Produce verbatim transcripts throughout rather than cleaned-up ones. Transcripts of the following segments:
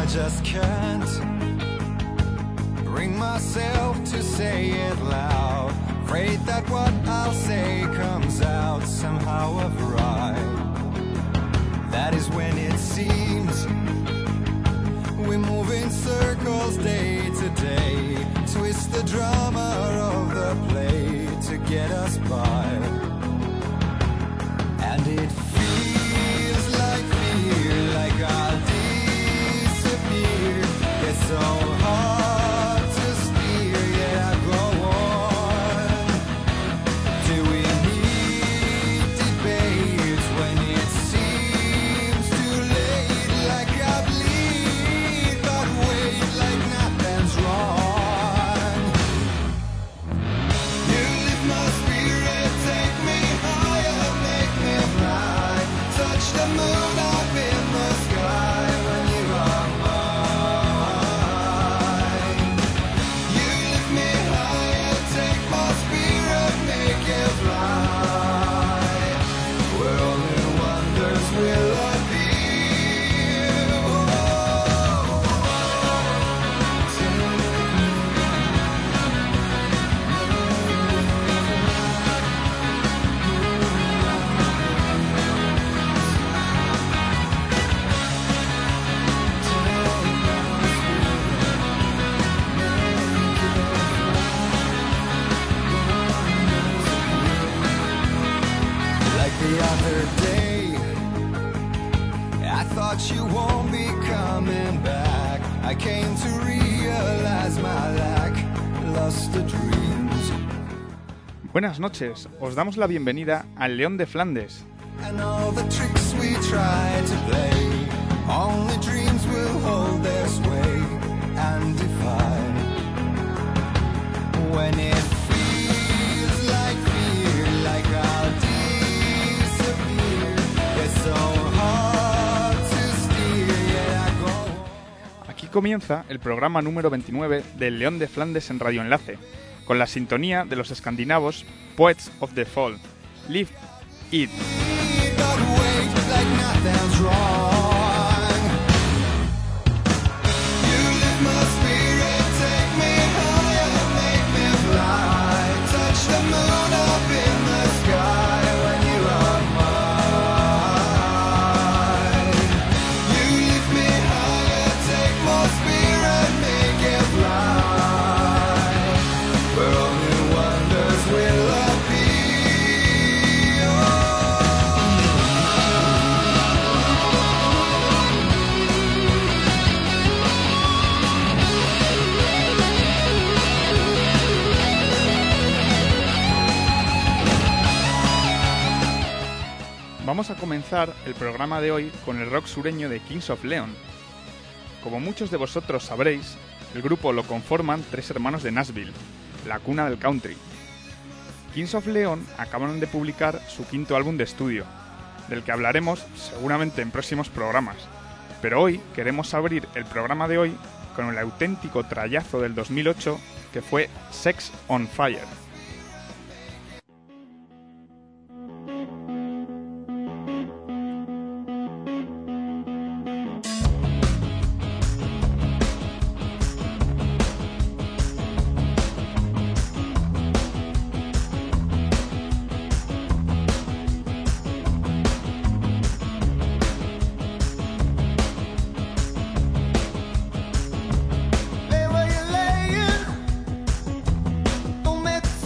I just can't bring myself to say it loud. Afraid that what I'll say comes out somehow of right. That is when it seems we move in circles day to day, twist the drama of the play to get us by. And it feels like fear, like I'll disappear. It's so hard to steer, yet I go on. Do we need debates when it seems too late? Like I bleed, but wait, like nothing's wrong. You lift my spirit, take me higher, make me fly. Touch the moon up in the sky when you are mine. You lift me higher, take my spirit, make it fly. Where only wonders will I be. Like the other day, I thought you won't be coming back. I came to realize my lack, lost the dreams. Buenas noches, os damos la bienvenida al León de Flandes. And all the tricks we try to play, only dreams will hold their sway and defy. When it feels like fear, like I'll disappear, it's so hard to steer, yeah, I go on. Aquí comienza el programa número veintinueve del León de Flandes en Radio Enlace, con la sintonía de los escandinavos Poets of the Fall, Live It. But wait, like nothing's wrong. You lift my spirit, take me higher, make me fly. Touch the moon up in the sky when you are mine. You lift me higher, take my spirit, make it fly. Where only wonders will I be. Vamos a comenzar el programa de hoy con el rock sureño de Kings of Leon. Como muchos de vosotros sabréis, el grupo lo conforman tres hermanos de Nashville, la cuna del country. Kings of Leon acaban de publicar su quinto álbum de estudio, del que hablaremos seguramente en próximos programas, pero hoy queremos abrir el programa de hoy con el auténtico trayazo del dos mil ocho que fue Sex on Fire. Lay where you're laying, don't make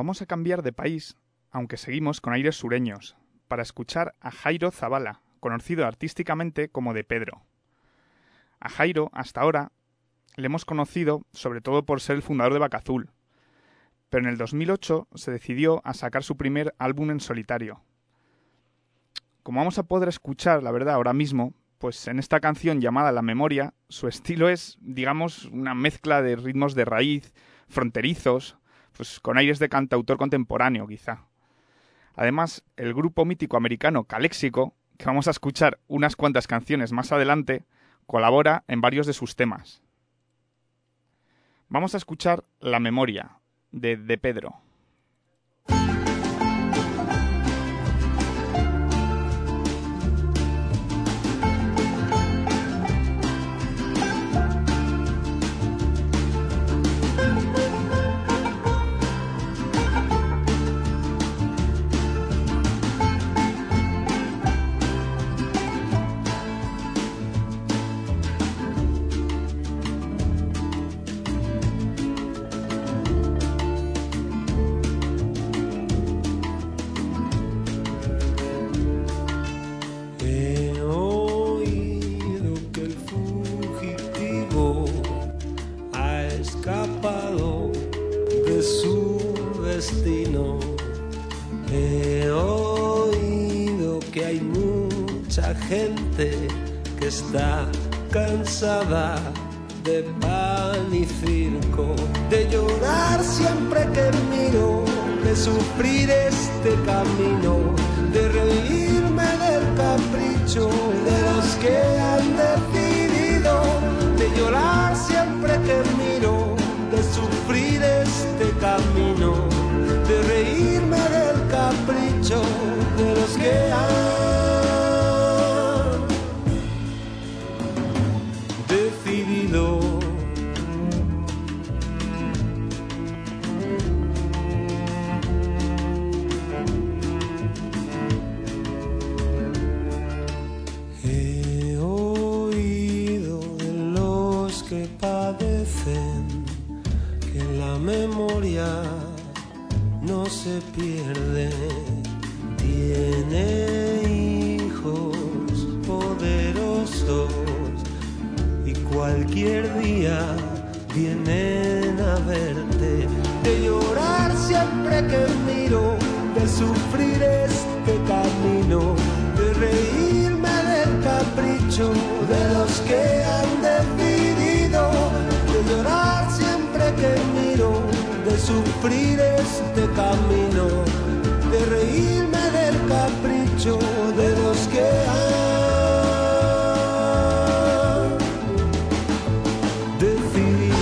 Vamos a cambiar de país, aunque seguimos con aires sureños, para escuchar a Jairo Zabala, conocido artísticamente como De Pedro. A Jairo, hasta ahora, le hemos conocido sobre todo por ser el fundador de Vaca Azul, pero en el dos mil ocho se decidió a sacar su primer álbum en solitario. Como vamos a poder escuchar, la verdad, ahora mismo, pues en esta canción llamada La Memoria, su estilo es, digamos, una mezcla de ritmos de raíz, fronterizos, pues con aires de cantautor contemporáneo, quizá. Además, el grupo mítico americano Calexico, que vamos a escuchar unas cuantas canciones más adelante, colabora en varios de sus temas. Vamos a escuchar La Memoria, de De Pedro. Gente que está cansada de pan y circo, de llorar siempre que miro, de sufrir este camino, de reírme del capricho de los que han decidido, de llorar siempre que miro, de sufrir este camino, de reírme del capricho de los que han no se pierde, tiene hijos poderosos y cualquier día vienen a verte, de llorar siempre que miro, de sufrir este camino, de reírme del capricho de los que han decidido, de llorar siempre que miro, de sufrir este camino, de reírme del capricho de los que han decidido.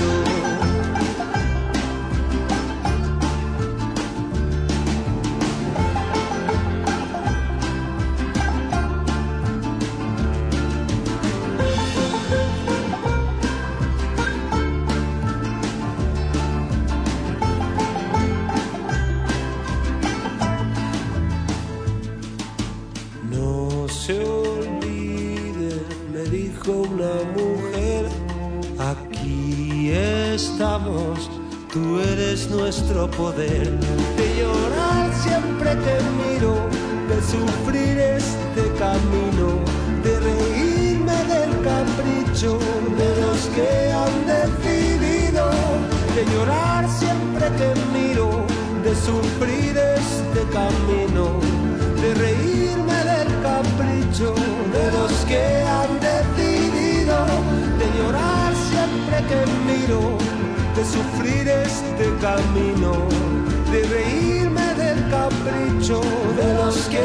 Una mujer, aquí estamos, tú eres nuestro poder, de llorar siempre que miro, de sufrir este camino, de reírme del capricho de los que han decidido, de llorar siempre que miro, de sufrir este camino, de reírme del capricho de los que han decidido, de llorar siempre que miro, de sufrir este camino, de reírme del capricho de los que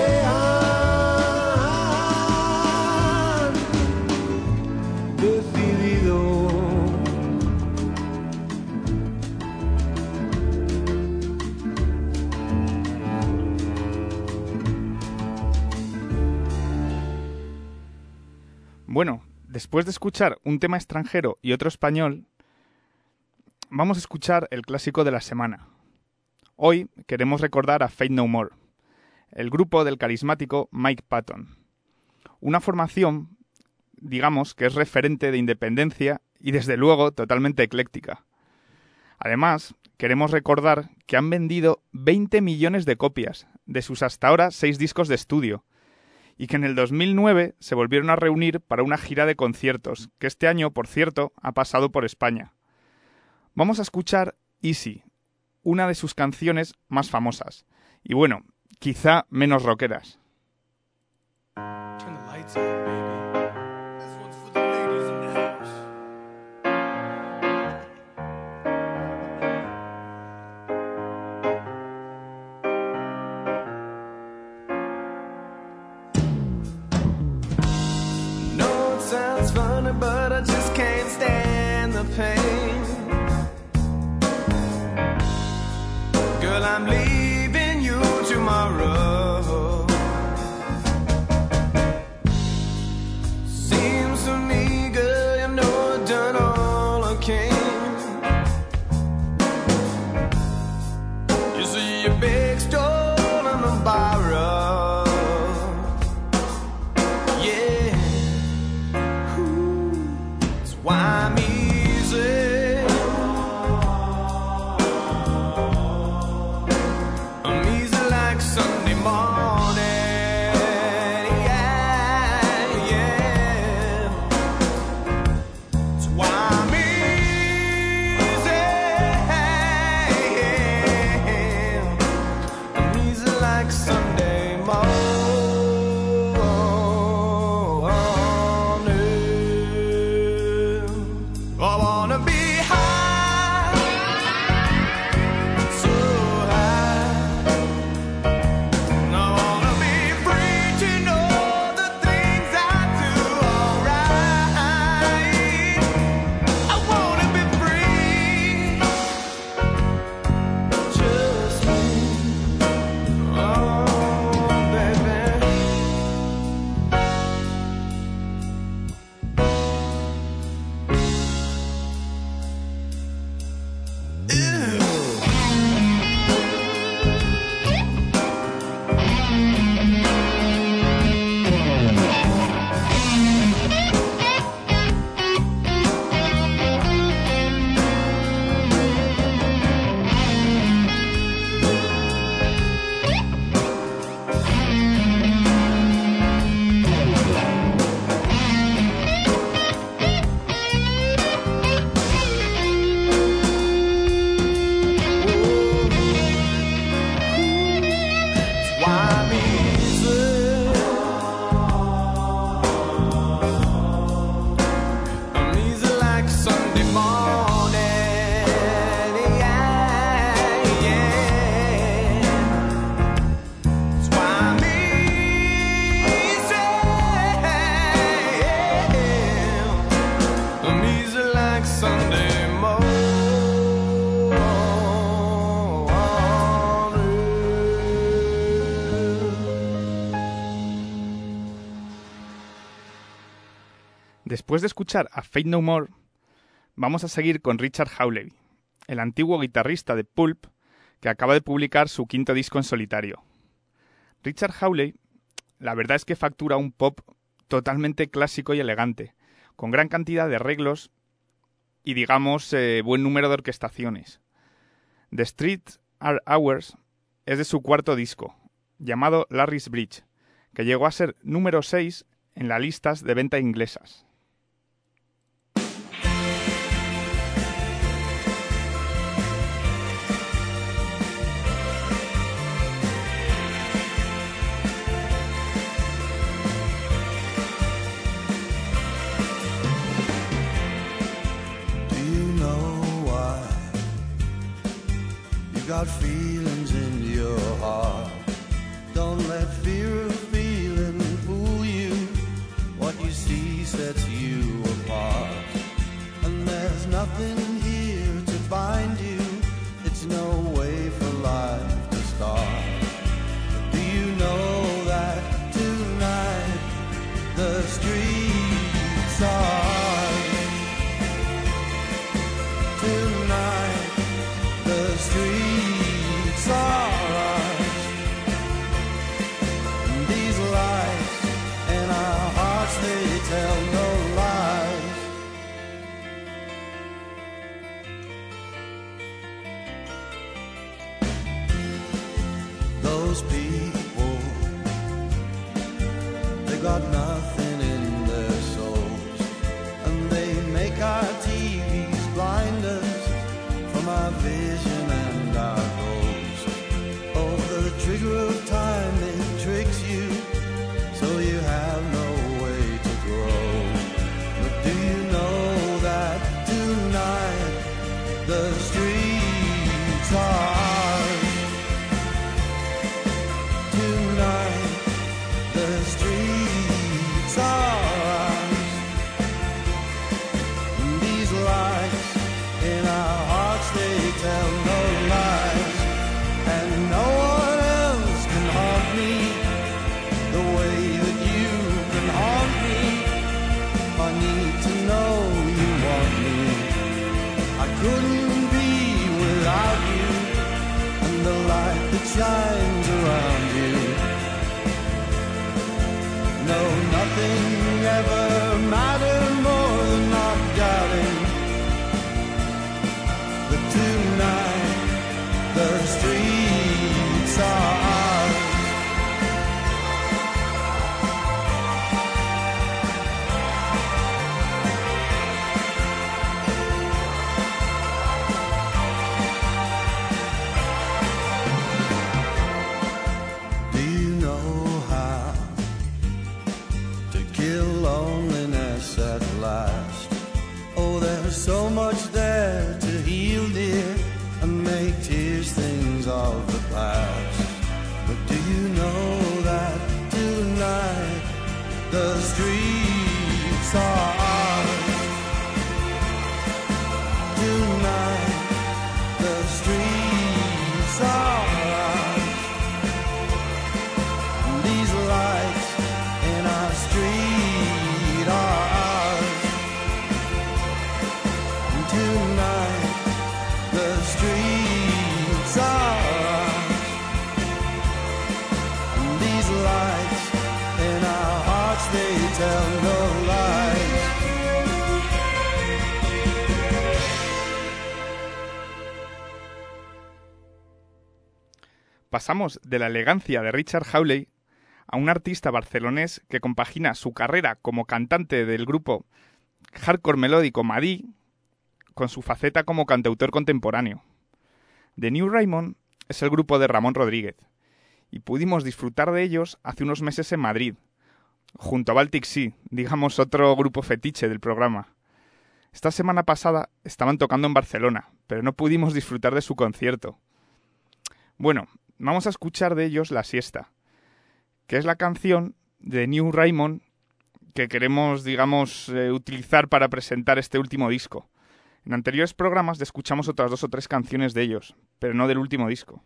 han decidido. Bueno, después de escuchar un tema extranjero y otro español, vamos a escuchar el clásico de la semana. Hoy queremos recordar a Faith No More, el grupo del carismático Mike Patton. Una formación, digamos, que es referente de independencia y desde luego totalmente ecléctica. Además, queremos recordar que han vendido veinte millones de copias de sus hasta ahora seis discos de estudio y que en el dos mil nueve se volvieron a reunir para una gira de conciertos, que este año, por cierto, ha pasado por España. Vamos a escuchar Easy, una de sus canciones más famosas, y bueno, quizá menos rockeras. Turn the lights out, baby. This one's for the ladies in the house. No, it sounds funny, but I just can't stand the pain. Girl, I'm leaving you tomorrow. Seems to me, girl, you know I've done all I can. You see your big stole and a borrow. Yeah. Ooh. That's why I'm easy. Sunday morning, yeah, yeah. That's why I'm easy. I'm easy like Sunday morning. I wanna be high, so high. Después de escuchar a Faith No More, vamos a seguir con Richard Hawley, el antiguo guitarrista de Pulp, que acaba de publicar su quinto disco en solitario. Richard Hawley, la verdad es que factura un pop totalmente clásico y elegante, con gran cantidad de arreglos y, digamos, eh, buen número de orquestaciones. The Streets Are Ours es de su cuarto disco, llamado Larry's Bridge, que llegó a ser número seis en las listas de venta inglesas. Got feelings in your heart. Don't let fear of feeling fool you. What you see sets you apart. And there's nothing here to bind you. It's no way for life to start. Do you know that tonight the streets are tonight the streets are ours. These lights in our hearts, they tell no lies. those people, they got nothing in their souls, and they make our T Vs blind us from our vision and our goals. Oh, the trigger of time, it tricks you, so you have no way to grow. But do you know that tonight the streets are ours? Tonight the streets are ours. These lights in our hearts, they tell no lies, and no one else can haunt me the way that you can haunt me. I need to know you want me. I couldn't be without you, and the light that shines around you. No, nothing ever mattered more than not doubting that tonight the streets are ours. Do you know how to kill loneliness at last? Oh, there's so much there to heal, dear, and make tears things of the past. But do you know that tonight the streets are ours? Tonight the streets are ours. These lights in our street are ours. Tonight the streets are ours. These lights in our hearts, they tell no lies. Pasamos de la elegancia de Richard Hawley a un artista barcelonés que compagina su carrera como cantante del grupo hardcore melódico Madí con su faceta como cantautor contemporáneo. The New Raymond es el grupo de Ramón Rodríguez, y pudimos disfrutar de ellos hace unos meses en Madrid, junto a Baltic Sea, digamos otro grupo fetiche del programa. Esta semana pasada estaban tocando en Barcelona, pero no pudimos disfrutar de su concierto. Bueno, vamos a escuchar de ellos La Siesta, que es la canción de New Raymond que queremos, digamos, eh, utilizar para presentar este último disco. En anteriores programas escuchamos otras dos o tres canciones de ellos, pero no del último disco.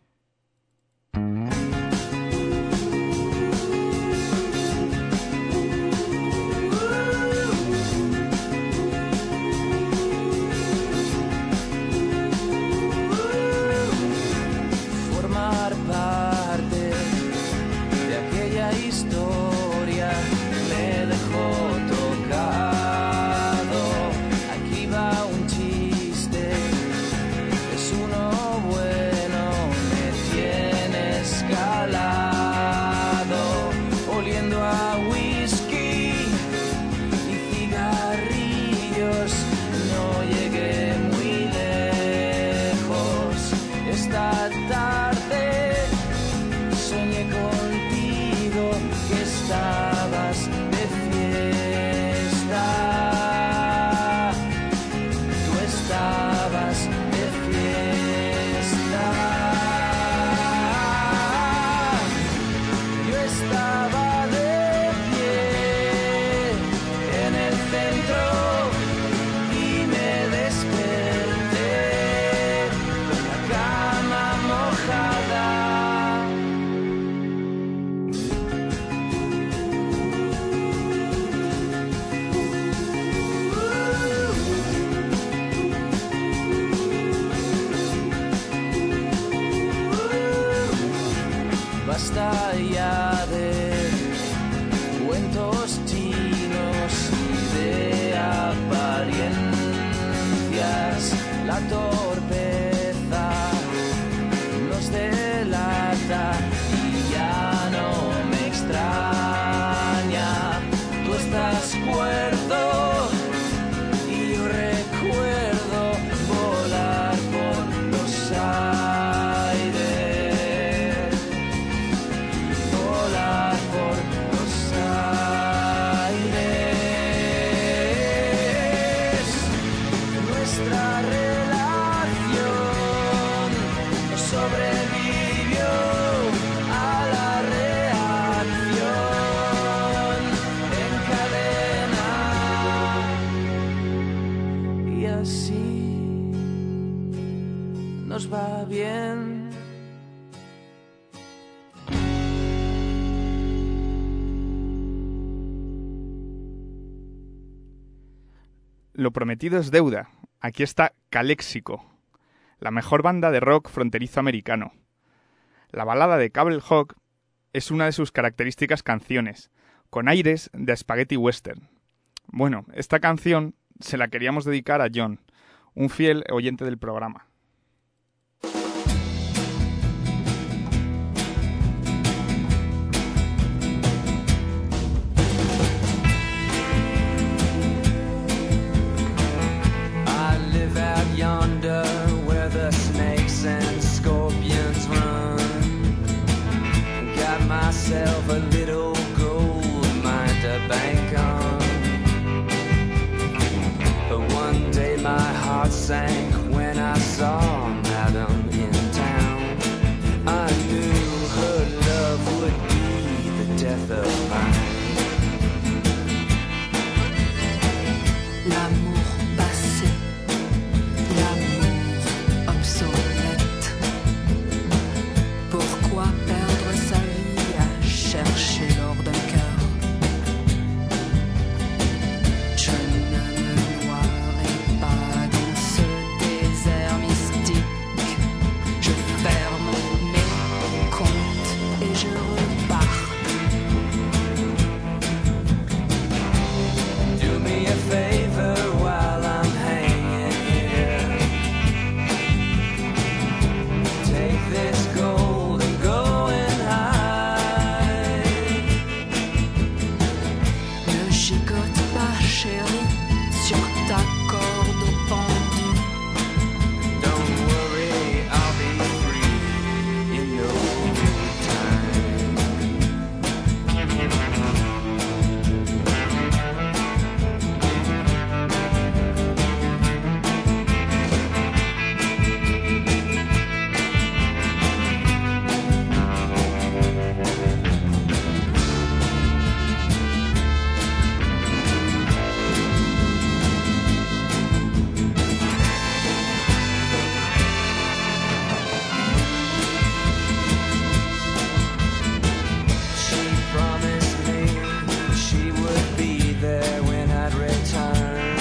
Formar parte de aquella historia me dejó tocado. Aquí va un chiste, es uno bueno, me tiene escalado, oliendo a whisky y cigarrillos. No llegué muy lejos. Esta tarde soñé contigo que estabas de fiesta. Tú estabas de fiesta. Yo estaba de pie en el centro y me desperté con la cama mojada. Basta ya de cuentos chinos y de apariencias. La torpeza nos delata y nuestra relación sobrevivió a la reacción en cadena y así nos va bien. Lo prometido es deuda. Aquí está Calexico, la mejor banda de rock fronterizo americano. La balada de Cable Hawk es una de sus características canciones, con aires de spaghetti western. Bueno, esta canción se la queríamos dedicar a John, un fiel oyente del programa. Yonder where the snakes and scorpions run, got myself a little gold mine to bank on. But one day my heart sank when I saw Madam in town. I knew her love would be the death of mine. L'amour passé, l'amour obsolète. Pourquoi perdre sa vie à chercher l'or d'un cœur? Je ne me noierai pas dans ce désert mystique. Je ferme mes comptes et je repars. Do me a favor while I'm hanging here. Take this gold and go and hide. Ne gigote pas, chérie, sur ta corde pendue. Don't worry, I'll be free in no time. She promised me she would be there when I'd return.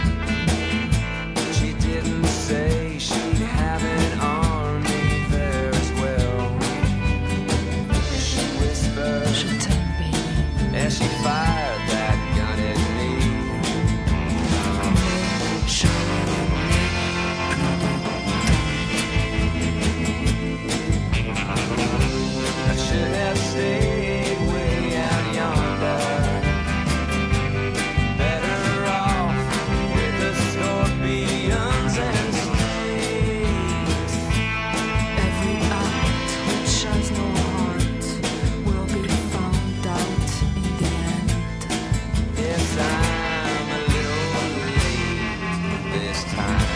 She didn't say she'd have an army there as well. She whispered Je t'aime, baby. as she fired that gun at me. Je n'ai I should have stayed way out yonder. Better off with the scorpions and snakes. Every act which has no heart will be found out in the end. Yes, I'm a little late this time.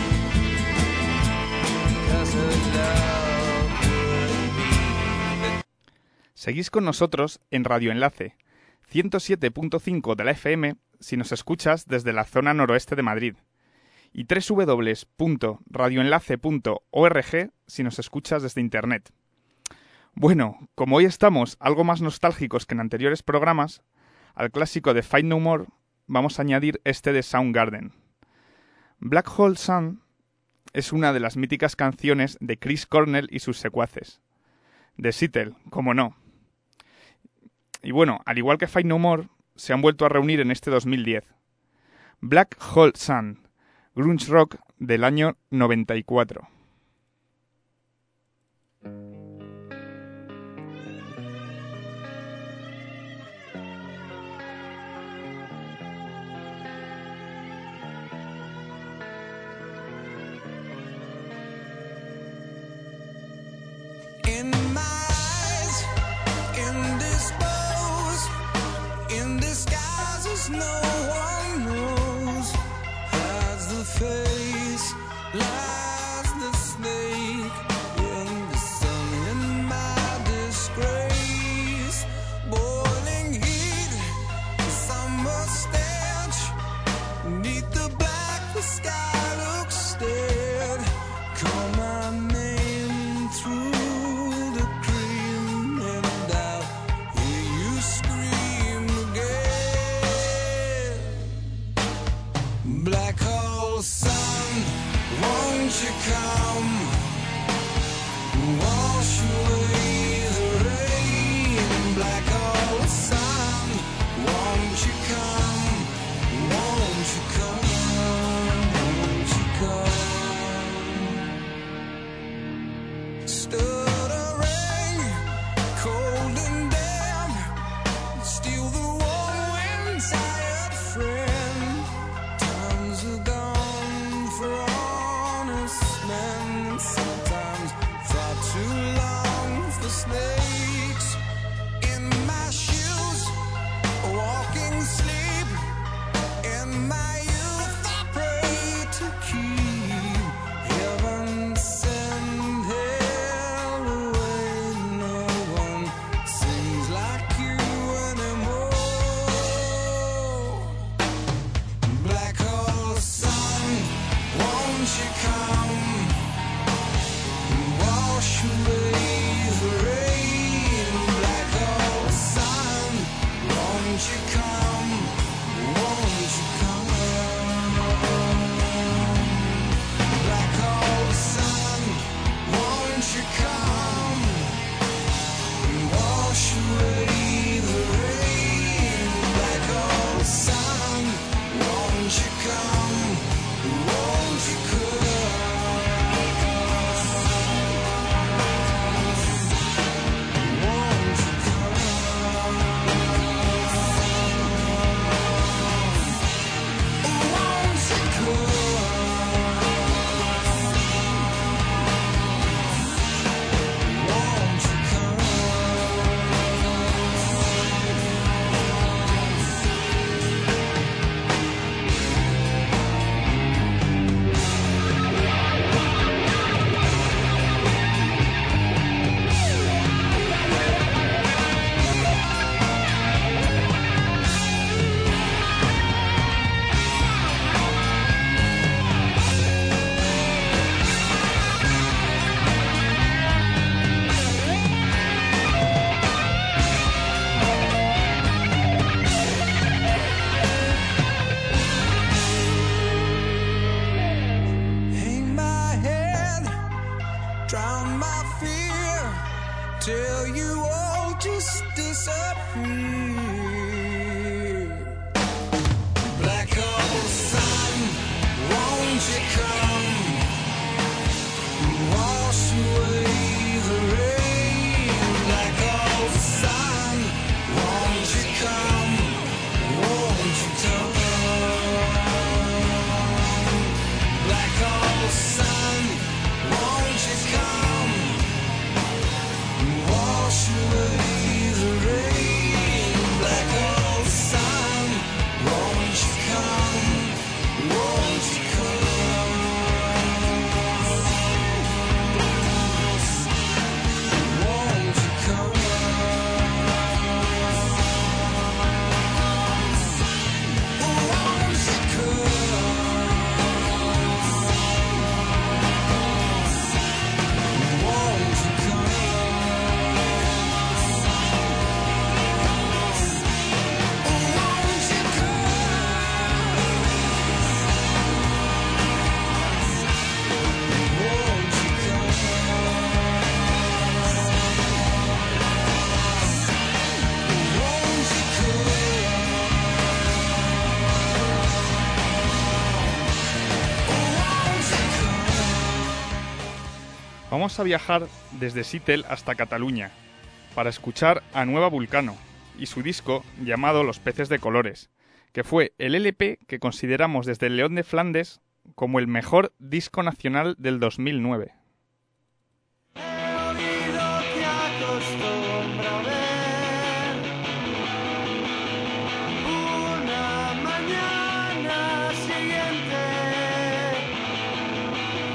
'Cause her love would be the Seguís con nosotros en Radio Enlace, ciento siete punto cinco de la F M si nos escuchas desde la zona noroeste de Madrid y doble u doble u doble u punto radioenlace punto org si nos escuchas desde Internet. Bueno, como hoy estamos algo más nostálgicos que en anteriores programas, al clásico de Fight No More vamos a añadir este de Soundgarden. Black Hole Sun es una de las míticas canciones de Chris Cornell y sus secuaces. De Seattle, como no. Y bueno, al igual que Fight No More, se han vuelto a reunir en este dos mil diez. Black Hole Sun, grunge rock del año noventa y cuatro. In my eyes, indisposed, in disguises no one knows, hides the face lies the snake in the sun in my disgrace. Boiling heat, summer stench, neath the black the sky looks dead. Call my name through the cream and I'll hear you scream again. Black hole sun, won't you come? Wash away the rain. Black hole sun, won't you come? Won't you come? Won't you come? Stuttering, cold and damp, steal the warm wind, tired friend. Times are gone for honest men. Sometimes far too long for snakes. In my shoes, walking sleep. In my youth, I pray to keep heaven send hell away. No one sings like you anymore. Black hole sun, won't you come? Wash away the rain. Black hole sun, won't you come? Won't you come? Black hole sun, won't you come? Wash away the rain. Black hole sun, won't you come? Won't you hang my head, drown my fear, till you all just disappear. Black hole sun, won't you come? Wash away the rain. Black hole sun, won't you come? Won't you come? Black hole sun, won't you come? Wash away the rain. Black hole sun, won't you come? Won't you come? Won't you come? Won't you come? Won't you Vamos a viajar desde Seattle hasta Cataluña para escuchar a Nueva Vulcano y su disco llamado Los peces de colores, que fue el L P que consideramos desde el León de Flandes como el mejor disco nacional del dos mil nueve. Una mañana siguiente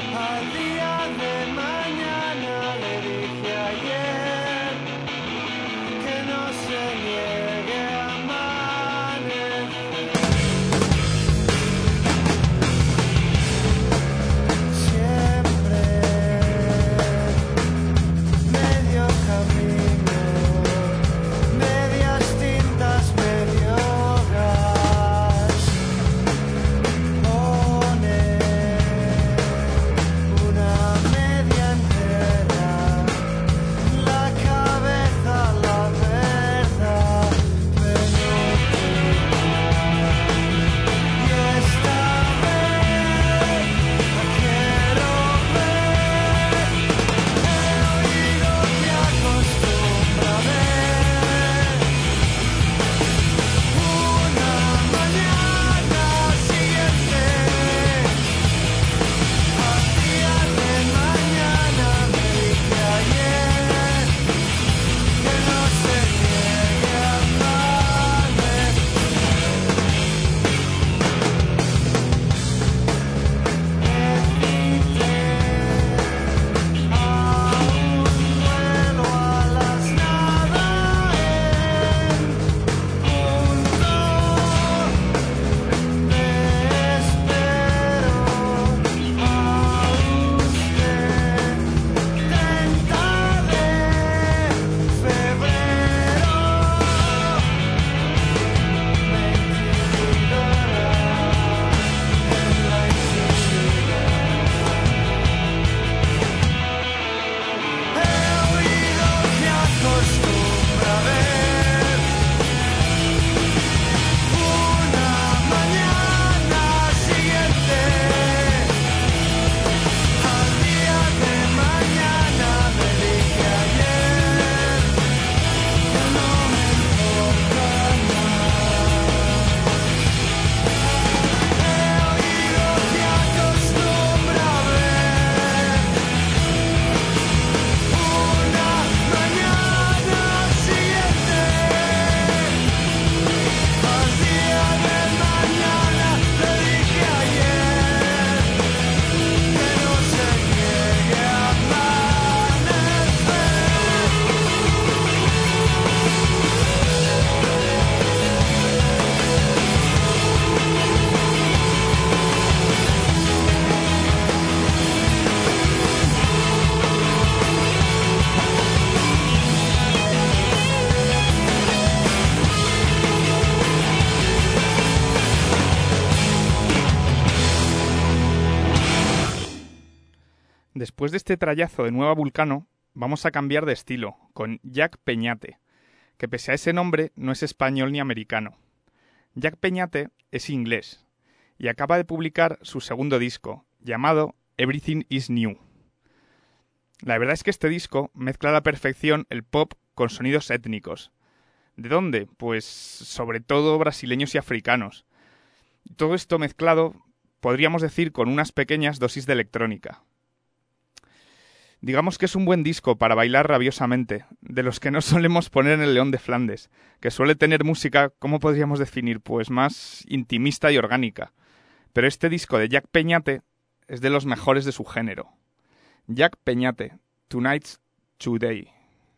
Después de este trayazo de Nueva Vulcano, vamos a cambiar de estilo, con Jack Peñate, que pese a ese nombre no es español ni americano. Jack Peñate es inglés y acaba de publicar su segundo disco, llamado Everything is New. La verdad es que este disco mezcla a la perfección el pop con sonidos étnicos. ¿De dónde? Pues sobre todo brasileños y africanos. Todo esto mezclado, podríamos decir, con unas pequeñas dosis de electrónica. Digamos que es un buen disco para bailar rabiosamente, de los que no solemos poner en el León de Flandes, que suele tener música, ¿cómo podríamos definir? Pues más intimista y orgánica. Pero este disco de Jack Peñate es de los mejores de su género. Jack Peñate, Tonight's Today.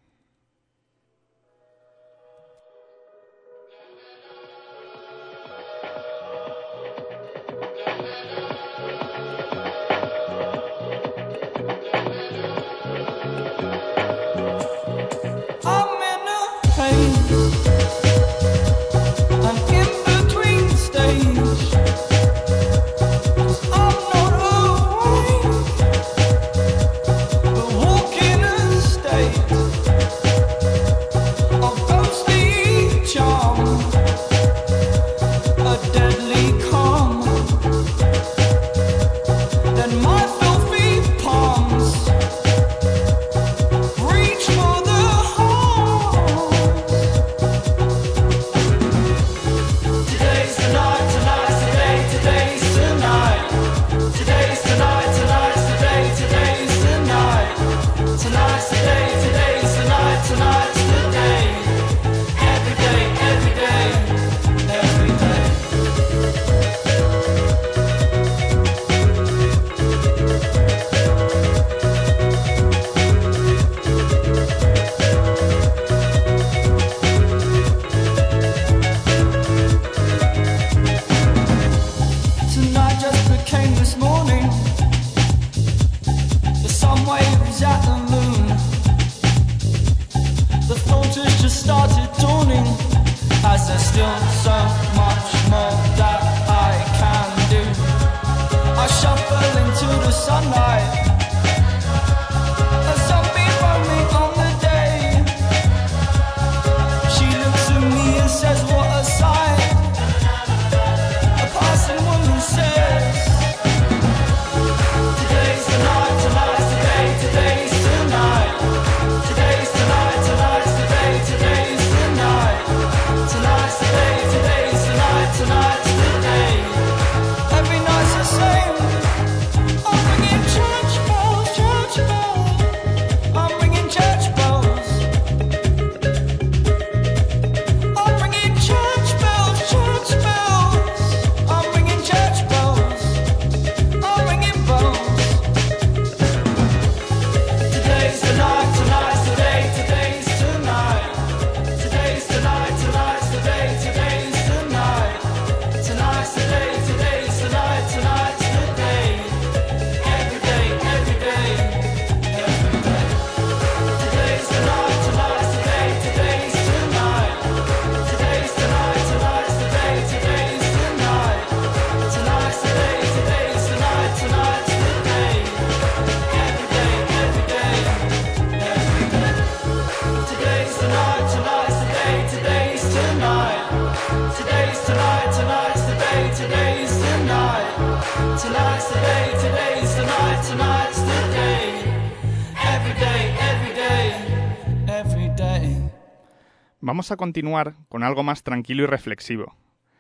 Vamos a continuar con algo más tranquilo y reflexivo.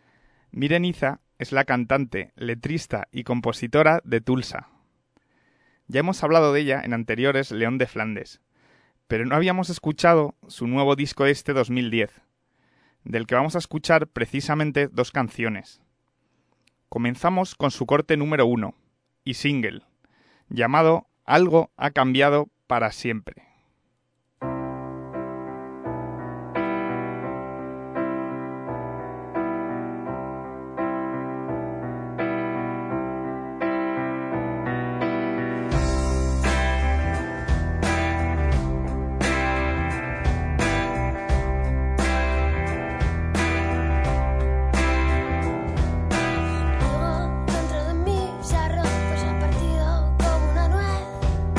Miren Iza es la cantante, letrista y compositora de Tulsa. Ya hemos hablado de ella en anteriores León de Flandes, pero no habíamos escuchado su nuevo disco de este dos mil diez, del que vamos a escuchar precisamente dos canciones. Comenzamos con su corte número uno y single, llamado Algo ha cambiado para siempre. Dentro de mí se ha roto, se ha partido como una nuez.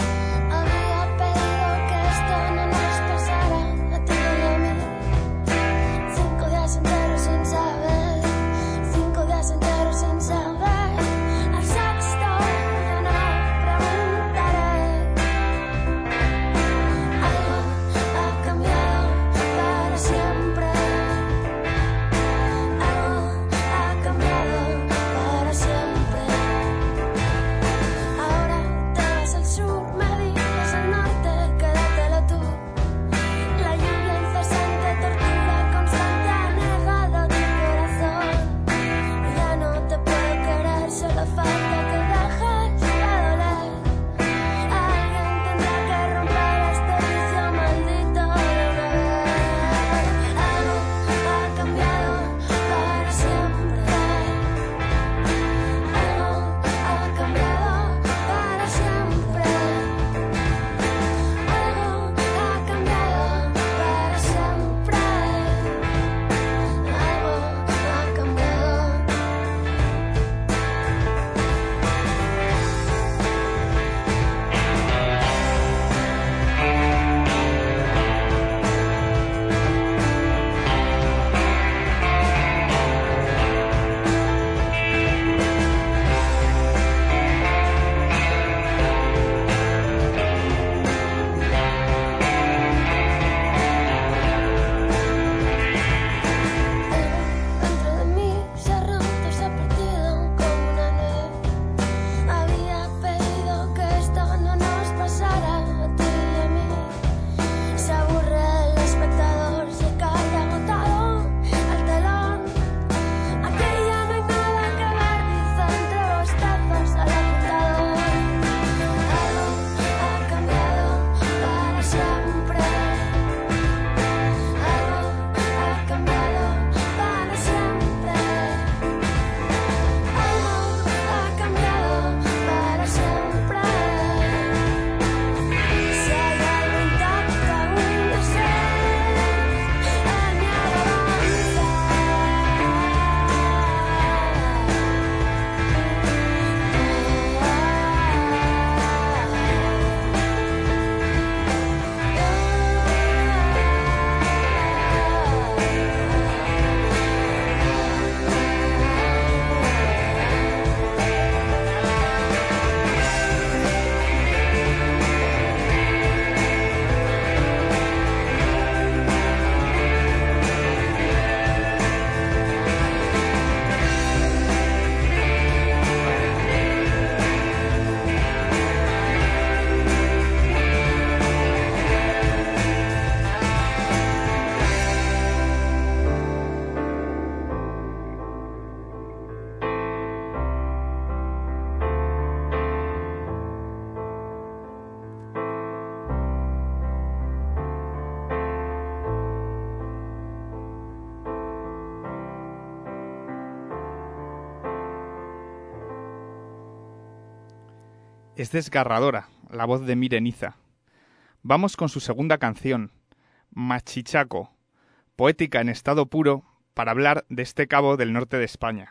Es desgarradora la voz de Mireniza. Vamos con su segunda canción, Machichaco, poética en estado puro para hablar de este cabo del norte de España.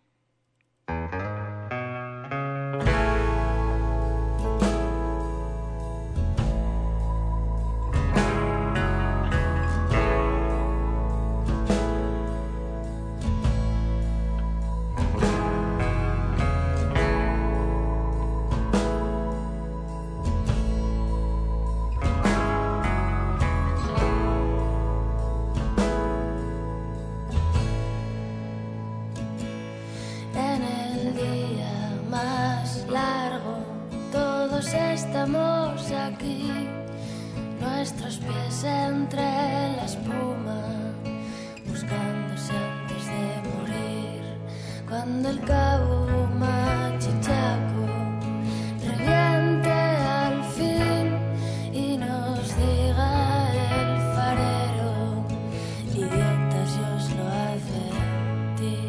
Estamos aquí, nuestros pies entre la espuma, buscándose antes de morir. Cuando el cabo Machichaco reviente al fin y nos diga el farero, idiotas, yo os lo advertí.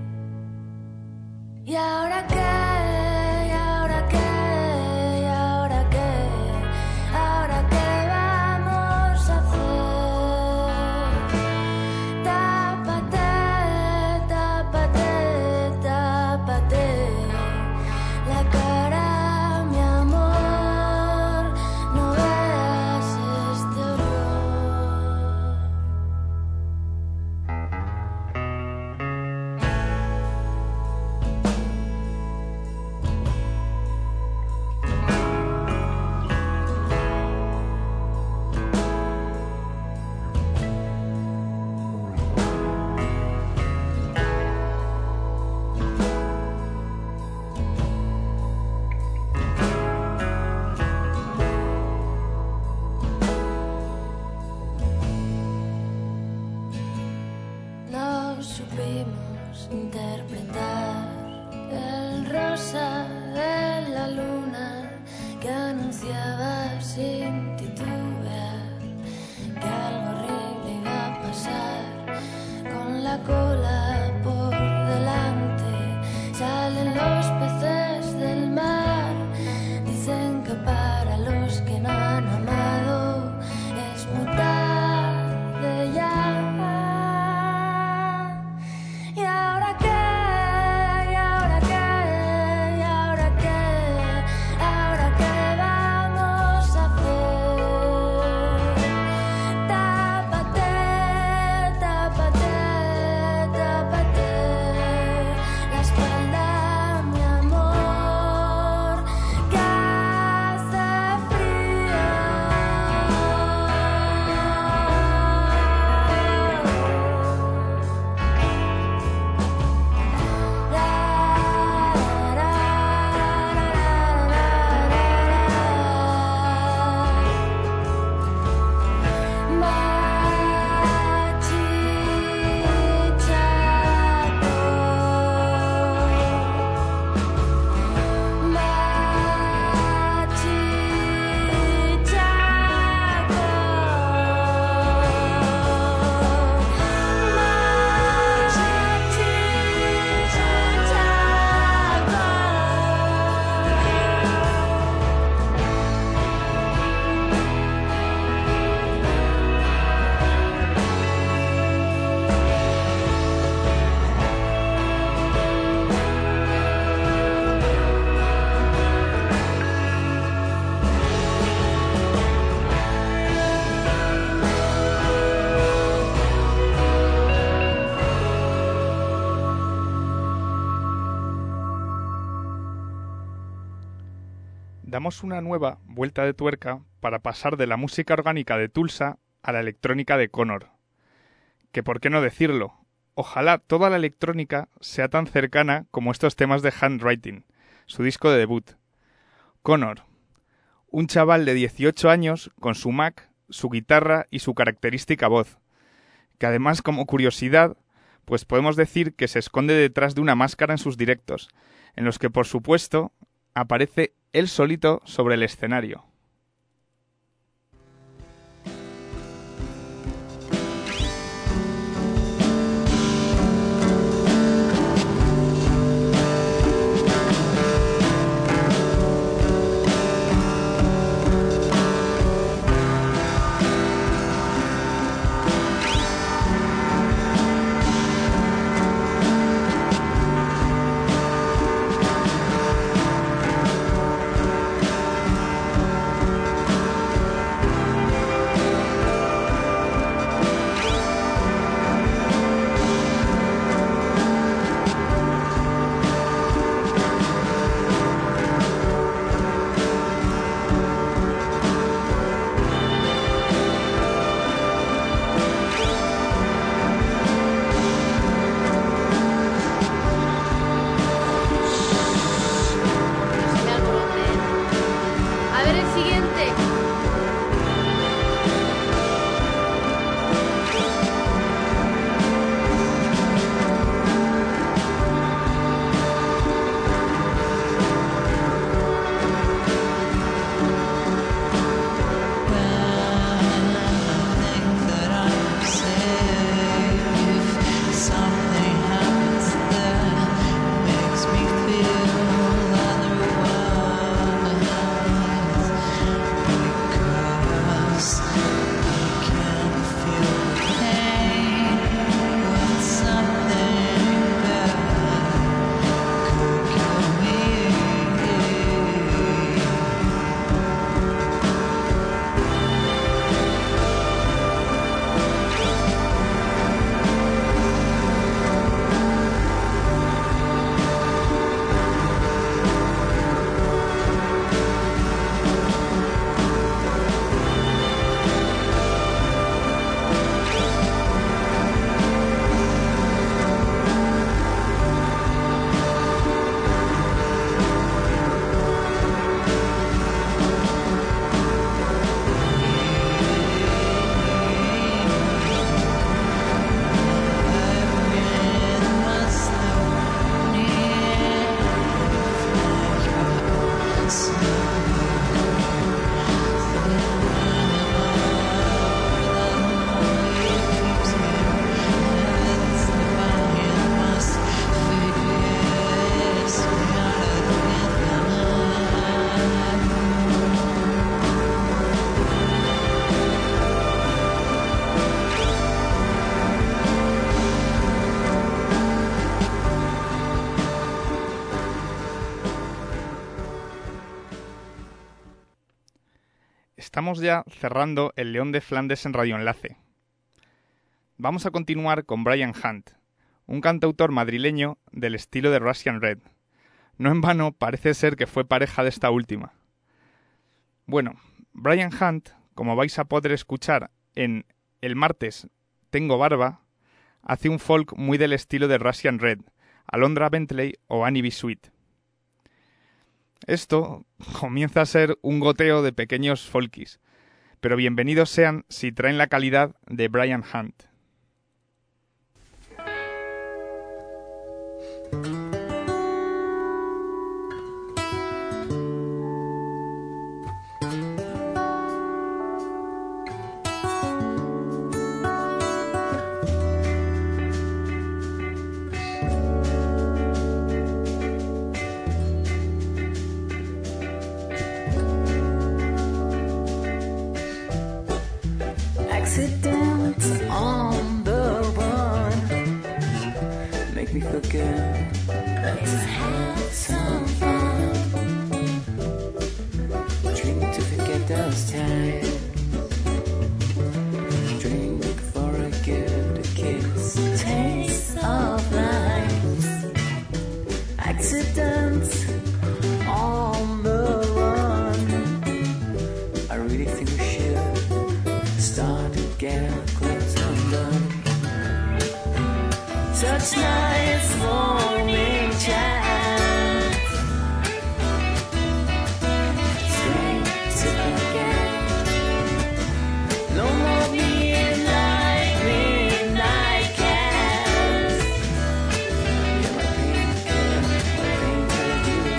¿Y ahora qué? Supimos interpretar el rosa de la luna que anunciaba sin titubear que algo horrible iba a pasar. Con la cola por delante salen los peces del mar. Dicen que para los que no han amado es muy tarde ya. Damos una nueva vuelta de tuerca para pasar de la música orgánica de Tulsa a la electrónica de Connor. Que por qué no decirlo, ojalá toda la electrónica sea tan cercana como estos temas de Handwriting, su disco de debut. Connor, un chaval de dieciocho años con su Mac, su guitarra y su característica voz, que además, como curiosidad, pues podemos decir que se esconde detrás de una máscara en sus directos, en los que por supuesto aparece él solito sobre el escenario. Thank Estamos ya cerrando el León de Flandes en Radio Enlace. Vamos a continuar con Brian Hunt, un cantautor madrileño del estilo de Russian Red. No en vano parece ser que fue pareja de esta última. Bueno, Brian Hunt, como vais a poder escuchar en El martes tengo barba, hace un folk muy del estilo de Russian Red, Alondra Bentley o Annie B. Sweet. Esto comienza a ser un goteo de pequeños folkies, pero bienvenidos sean si traen la calidad de Brian Hunt. Accidents on the run make me forget. Let's have some fun. Drink to forget those times. Drink for a good kiss. Taste of life. Accidents on the run. I really think we should start to get our clothes undone. Such nice morning chat. Straight to forget. No more midnight, midnight cats. You're my painkiller, my painkiller, you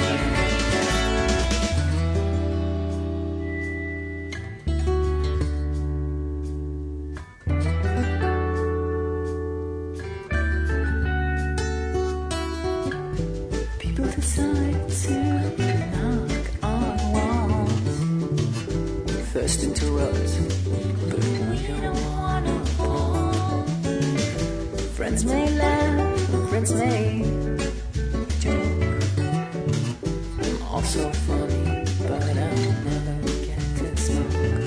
People decide to knock on walls. First interrupt, but we don't wanna fall. Friends may laugh, friends may joke. I'm also funny, but I'll never get to smoke.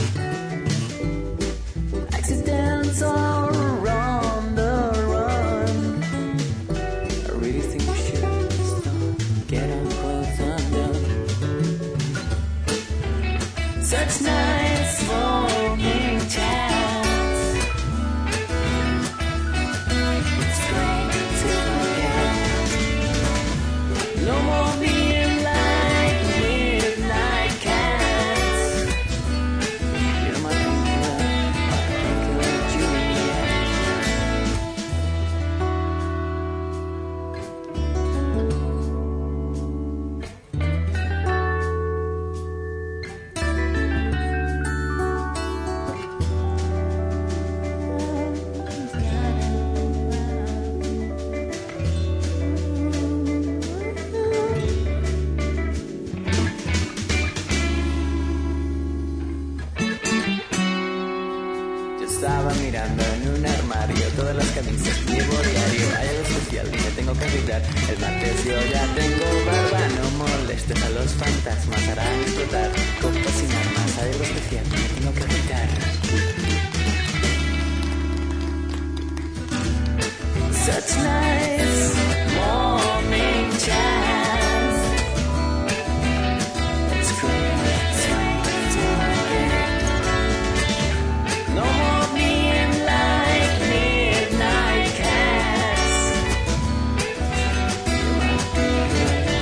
Accidents are on the run. I really think we should start, get our clothes undone. Such nice smoking chats. It's great to forget. No more being like midnight cats. You're my painkiller, my painkiller, Juliet. Yo estaba mirando en un armario todas las camisas que llevo diario. Hay algo especial que me tengo que arreglar. El martes yo ya tengo barba. No molestes a los fantasmas, hará explotar copas sin armas. Hay algo especial que me tengo que arreglar. Such nice morning chats. It's great to forget. No more being like midnight cats. You're my painkiller,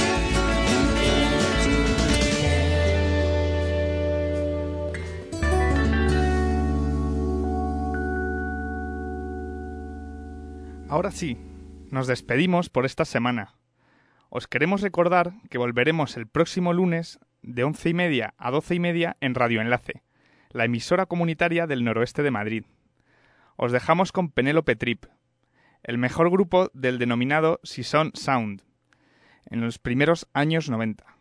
Ahora sí, nos despedimos por esta semana. Os queremos recordar que volveremos el próximo lunes de once y media a doce y media en Radio Enlace, la emisora comunitaria del noroeste de Madrid. Os dejamos con Penélope Trip, el mejor grupo del denominado Season Sound, en los primeros años noventa.